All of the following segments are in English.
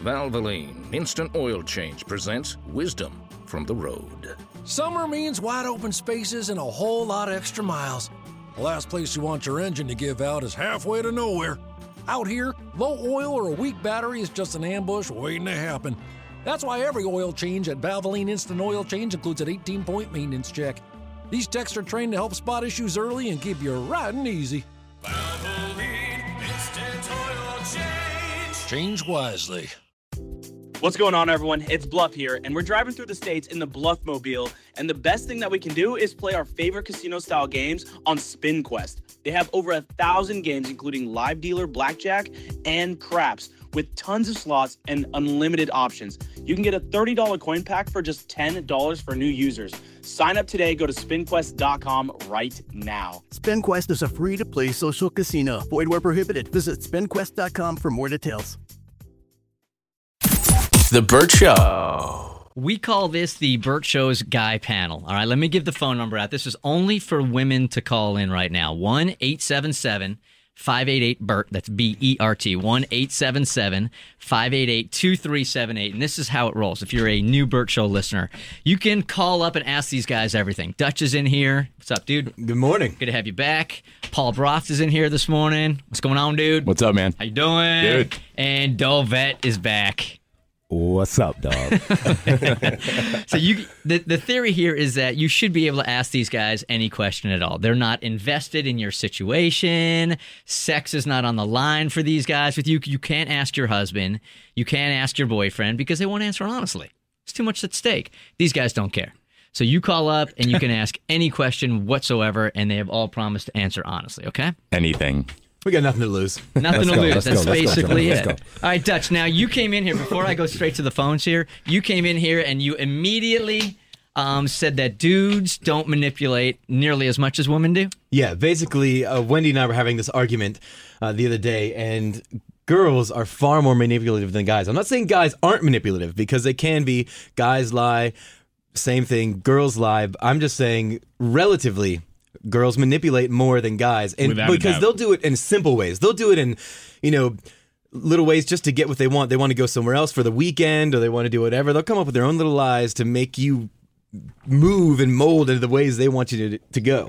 Valvoline Instant Oil Change presents wisdom from the road. Summer means wide open spaces and a whole lot of extra miles. The last place you want your engine to give out is halfway to nowhere. Out here, low oil or a weak battery is just an ambush waiting to happen. That's why every oil change at Valvoline Instant Oil Change includes an 18-point maintenance check. These techs are trained to help spot issues early and keep you riding easy. Valvoline Instant Oil Change. Change wisely. What's going on, everyone? It's Bluff here, and we're driving through the states in the Bluffmobile, and the best thing that we can do is play our favorite casino-style games on SpinQuest. They have over 1,000 games, including live dealer blackjack and craps, with tons of slots and unlimited options. You can get a $30 coin pack for just $10 for new users. Sign up today. Go to SpinQuest.com right now. SpinQuest is a free-to-play social casino. Void where prohibited. Visit SpinQuest.com for more details. The Burt Show. We call this the Burt Show's Guy Panel. All right, let me give the phone number out. This is only for women to call in right now. 1-877-588-BURT. That's B-E-R-T. 1-877-588-2378. And this is how it rolls. If you're a new Burt Show listener, you can call up and ask these guys everything. Dutch is in here. What's up, dude? Good morning. Good to have you back. Paul Broth is in here this morning. What's going on, dude? What's up, man? How you doing? Good. And Dovette is back. What's up, dog? So the theory here is that you should be able to ask these guys any question at all. They're not invested in your situation. Sex is not on the line for these guys. With you, you can't ask your husband. You can't ask your boyfriend because they won't answer honestly. It's too much at stake. These guys don't care. So you call up and you can ask any question whatsoever, and they have all promised to answer honestly, okay? Anything. We got nothing to lose. Nothing to lose. That's basically it. Let's go. All right, Dutch, now you came in here, before I go straight to the phones here, you came in here and you immediately said that dudes don't manipulate nearly as much as women do. Yeah, basically, Wendy and I were having this argument the other day, and girls are far more manipulative than guys. I'm not saying guys aren't manipulative, because they can be. Guys lie, same thing, girls lie. I'm just saying, relatively, girls manipulate more than guys, and because they'll do it in simple ways. They'll do it in, little ways just to get what they want. They want to go somewhere else for the weekend, or they want to do whatever. They'll come up with their own little lies to make you move and mold into the ways they want you to go.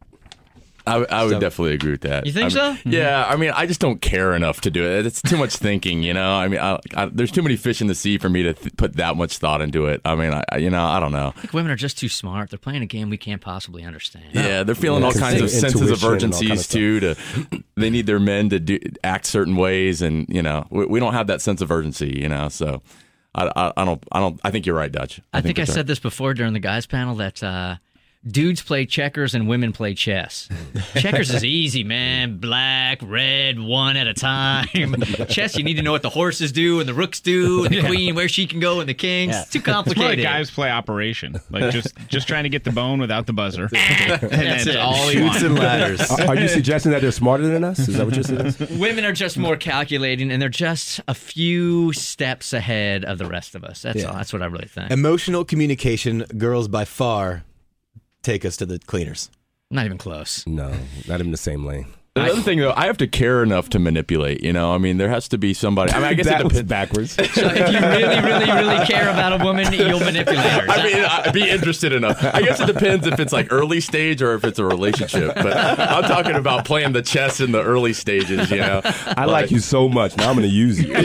I would definitely agree with that. You think so? Yeah, I just don't care enough to do it. It's too much thinking, there's too many fish in the sea for me to put that much thought into it. I don't know. I think women are just too smart. They're playing a game we can't possibly understand. Yeah, they're feeling all kinds of senses of urgencies too. They need their men to act certain ways, and we don't have that sense of urgency. So I think you're right, Dutch. I think I said this before during the guys panel that. Dudes play checkers and women play chess. Checkers is easy, man. Black, red, one at a time. Chess, you need to know what the horses do and the rooks do and the queen, where she can go, and the kings. Yeah. It's too complicated. It's more like guys play operation. Like just trying to get the bone without the buzzer. That's it. All he wants. And ladders. Are you suggesting that they're smarter than us? Is that what you're saying? Women are just more calculating, and they're just a few steps ahead of the rest of us. That's all. That's what I really think. Emotional communication, girls by far take us to the cleaners. Not even close. No, not even the same lane. The other thing, though, I have to care enough to manipulate. There has to be somebody. I guess that it was depends. backwards. So if you really, really, really care about a woman, you'll manipulate her. I'd be interested enough. I guess it depends if it's like early stage or if it's a relationship. But I'm talking about playing the chess in the early stages. I like you so much. Now I'm going to use you.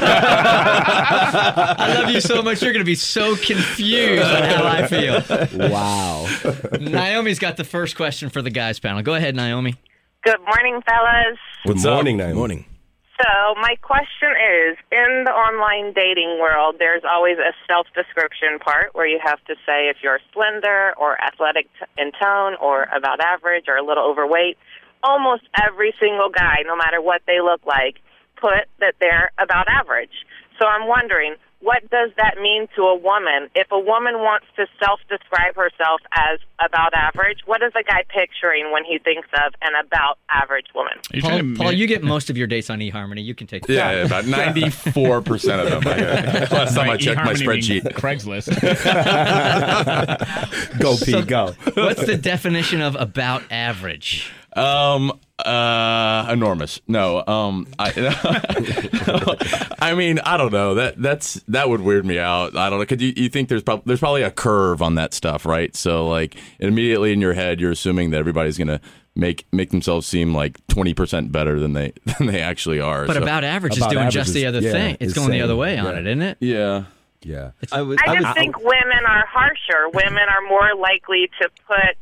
I love you so much. You're going to be so confused on how I feel. Wow. Naomi's got the first question for the guys panel. Go ahead, Naomi. Good morning, fellas. Good morning, Naomi. Morning. So my question is, in the online dating world, there's always a self-description part where you have to say if you're slender or athletic in tone or about average or a little overweight. Almost every single guy, no matter what they look like, put that they're about average. So I'm wondering, what does that mean to a woman? If a woman wants to self-describe herself as about average, what is a guy picturing when he thinks of an about average woman? Paul, you get most most of your dates on eHarmony. You can take that. Yeah, about 94% of them. Last time I checked my spreadsheet. Craigslist. Go, Pete, go. What's the definition of about average? Enormous. No. I mean, I don't know. That would weird me out. I don't know. Cause you think there's probably a curve on that stuff, right? So like immediately in your head, you're assuming that everybody's gonna make themselves seem like 20% better than they actually are. But About Average is doing just the other thing. It's going the other way on it, isn't it? Yeah. Yeah. I just think women are harsher. Women are more likely to put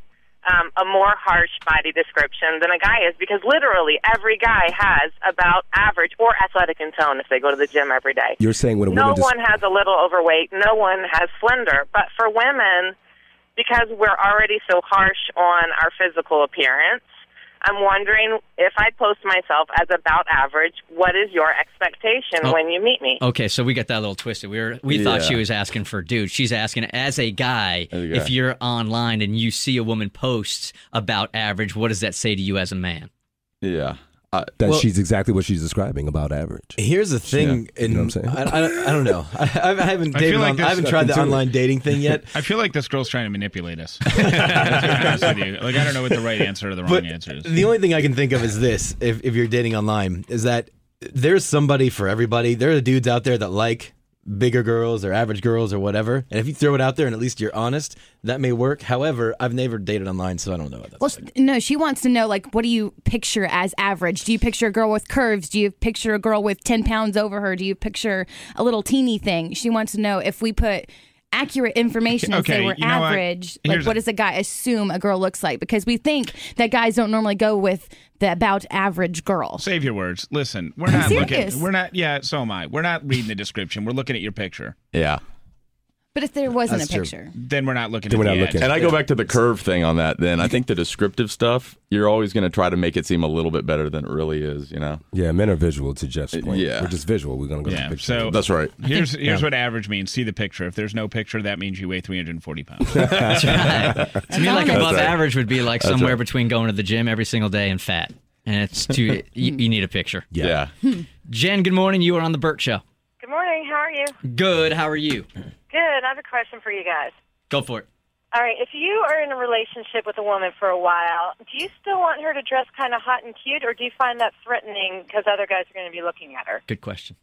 a more harsh body description than a guy is, because literally every guy has about average or athletic in tone if they go to the gym every day. You're saying when a no woman one has a little overweight, no one has slender. But for women, because we're already so harsh on our physical appearance, I'm wondering if I post myself as about average, what is your expectation when you meet me? Okay, so we got that a little twisted. We thought she was asking for dude. She's asking as a guy, if you're online and you see a woman post about average, what does that say to you as a man? Yeah. She's exactly what she's describing about average. Here's the thing, you know what I'm saying? I don't know. I haven't tried the online dating thing yet. I feel like this girl's trying to manipulate us. To be honest with you. Like I don't know what the right answer or the wrong answer is. The only thing I can think of is this: if you're dating online, is that there's somebody for everybody. There are dudes out there that like bigger girls or average girls or whatever, and if you throw it out there and at least you're honest, that may work. However, I've never dated online, so I don't know what that's like. No, she wants to know, like, what do you picture as average? Do you picture a girl with curves? Do you picture a girl with 10 pounds over her? Do you picture a little teeny thing? She wants to know if we put accurate information and say we're average, what does a guy assume a girl looks like? Because we think that guys don't normally go with the about average girl. Save your words. Listen, we're not looking. So am I. We're not reading the description. We're looking at your picture. Yeah. But if there wasn't a picture, then we're not looking at the edge. And I go back to the curve thing on that. Then I think the descriptive stuff, you're always going to try to make it seem a little bit better than it really is. You know? Yeah, men are visual. To Jeff's point, we're just visual. We're going to go to the picture. So that's right. Here's what average means. See the picture. If there's no picture, that means you weigh 340 pounds. That's right. To me, like above average would be like somewhere between going to the gym every single day and fat. And it's too. you need a picture. Yeah. Jen, good morning. You are on the Burt Show. Good morning. How are you? Good. How are you? Good. I have a question for you guys. Go for it. All right. If you are in a relationship with a woman for a while, do you still want her to dress kind of hot and cute, or do you find that threatening because other guys are going to be looking at her? Good question.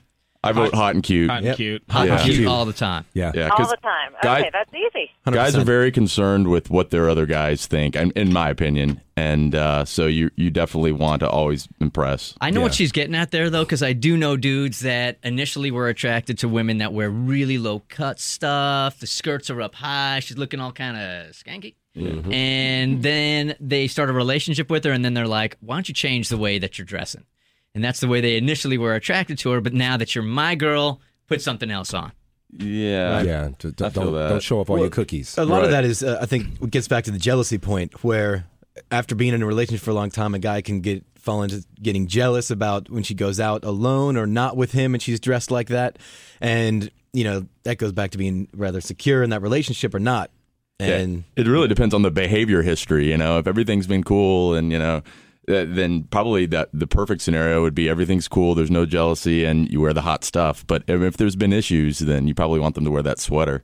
I vote hot and cute. Hot and cute. Hot and cute all the time. Yeah. All the time. Okay, that's easy. 100%. Guys are very concerned with what their other guys think, in my opinion. And so you definitely want to always impress. I know what she's getting at there, though, because I do know dudes that initially were attracted to women that wear really low-cut stuff. The skirts are up high. She's looking all kind of skanky. Mm-hmm. And then they start a relationship with her, and then they're like, why don't you change the way that you're dressing? And that's the way they initially were attracted to her, but now that you're my girl, put something else on. Yeah. Yeah. Don't show off all your cookies. A lot of that is, I think, it gets back to the jealousy point, where after being in a relationship for a long time, a guy can fall into getting jealous about when she goes out alone or not with him and she's dressed like that. And, you know, that goes back to being rather secure in that relationship or not. And it really depends on the behavior history. You know, if everything's been cool and, you know, then probably the perfect scenario would be everything's cool, there's no jealousy, and you wear the hot stuff. But if there's been issues, then you probably want them to wear that sweater.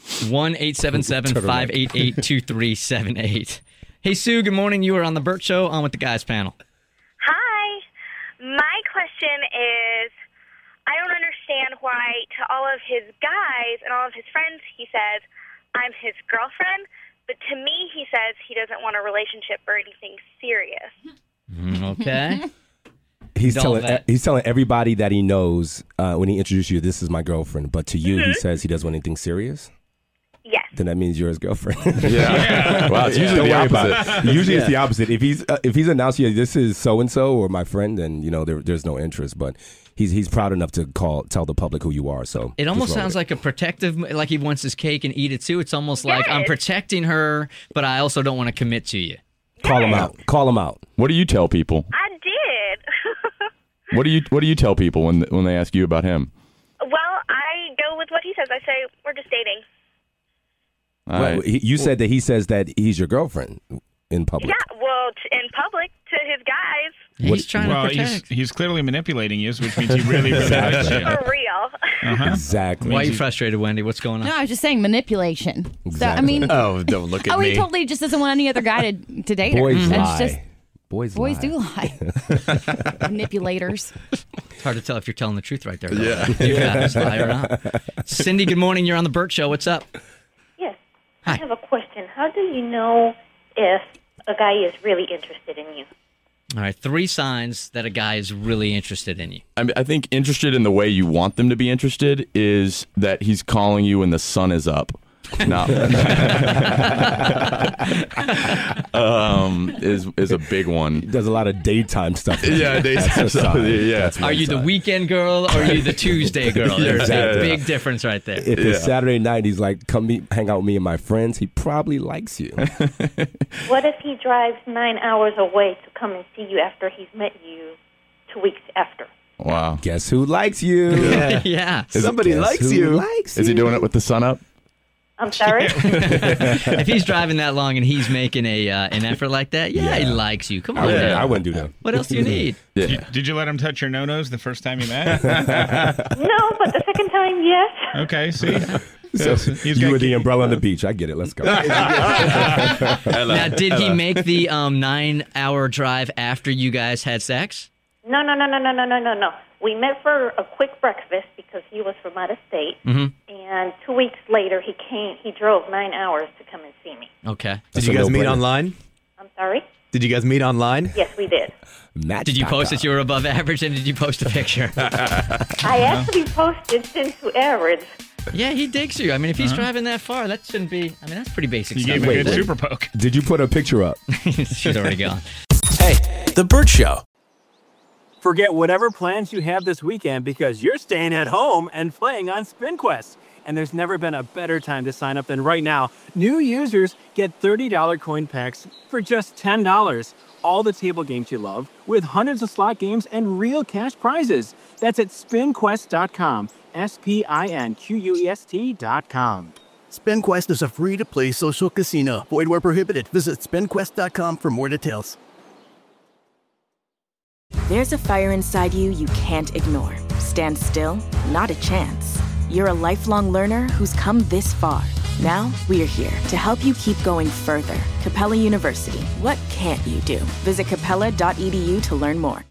1-877-588-2378. Hey, Sue, good morning. You are on the Burt Show, on with the guys panel. Hi. My question is, I don't understand why to all of his guys and all of his friends he says, I'm his girlfriend. But to me, he says he doesn't want a relationship or anything serious. Okay. He's telling everybody that he knows when he introduces you, this is my girlfriend. But to you, he says he doesn't want anything serious? Yes. Then that means you're his girlfriend. Yeah. Well, it's usually the opposite. Usually it's the opposite. If he's announced, yeah, this is so-and-so or my friend, then, you know, there's no interest. But he's proud enough to tell the public who you are. So it almost sounds like a protective, like he wants his cake and eat it too. It's almost like I'm protecting her, but I also don't want to commit to you. Call him out. Call him out. What do you tell people? I did. What do you tell people when they ask you about him? Well, I go with what he says. I say we're just dating. Well, you said that he says that he's your girlfriend in public. Yeah, well, in public to his guys. He's trying to protect. He's clearly manipulating you, which means he really, really likes you. For real. Exactly. Why are you frustrated, Wendy? What's going on? No, I was just saying manipulation. Exactly. So, I mean, don't look at me. He totally just doesn't want any other guy to date Boys her. lie. It's just Boys do lie. Manipulators. It's hard to tell if you're telling the truth right there. though. Yeah. You guys lie or not. Cindy, good morning. You're on the Burt Show. What's up? Yes. I have a question. How do you know if a guy is really interested in you? All right, 3 signs that a guy is really interested in you. I think interested in the way you want them to be interested is that he's calling you when the sun is up. No. Is a big one. He does a lot of daytime stuff. Yeah, daytime stuff. Yeah. Are you the weekend girl or are you the Tuesday girl? There's a big difference right there. If it's Saturday night, he's like, come hang out with me and my friends, he probably likes you. What if he drives 9 hours away to come and see you after he's met you 2 weeks after? Wow. Guess who likes you? Yeah. Somebody likes you. Is he doing it with the sun up? I'm sorry? If he's driving that long and he's making an effort like that, he likes you. Come on, now. I wouldn't do that. What else do you need? Did you let him touch your no-nos the first time you met? No, but the second time, yes. Okay, see? So you were the umbrella on the beach. I get it. Let's go. Now, did he make the 9-hour drive after you guys had sex? No. We met for a quick breakfast because he was from out of state. Mm-hmm. And 2 weeks later, he drove 9 hours to come and see me. Okay. Did you guys meet online? I'm sorry? Did you guys meet online? Yes, we did. Did you post that you were above average, and did you post a picture? I actually posted since to average. Yeah, he digs you. I mean, if he's driving that far, that shouldn't be. I mean, that's pretty basic stuff. You gave a good super poke. Did you put a picture up? She's already gone. Hey, The Burt Show. Forget whatever plans you have this weekend because you're staying at home and playing on SpinQuest. And there's never been a better time to sign up than right now. New users get $30 coin packs for just $10. All the table games you love with hundreds of slot games and real cash prizes. That's at SpinQuest.com. SpinQuest.com. SpinQuest is a free-to-play social casino. Void where prohibited. Visit SpinQuest.com for more details. There's a fire inside you can't ignore. Stand still? Not a chance. You're a lifelong learner who's come this far. Now, we're here to help you keep going further. Capella University. What can't you do? Visit capella.edu to learn more.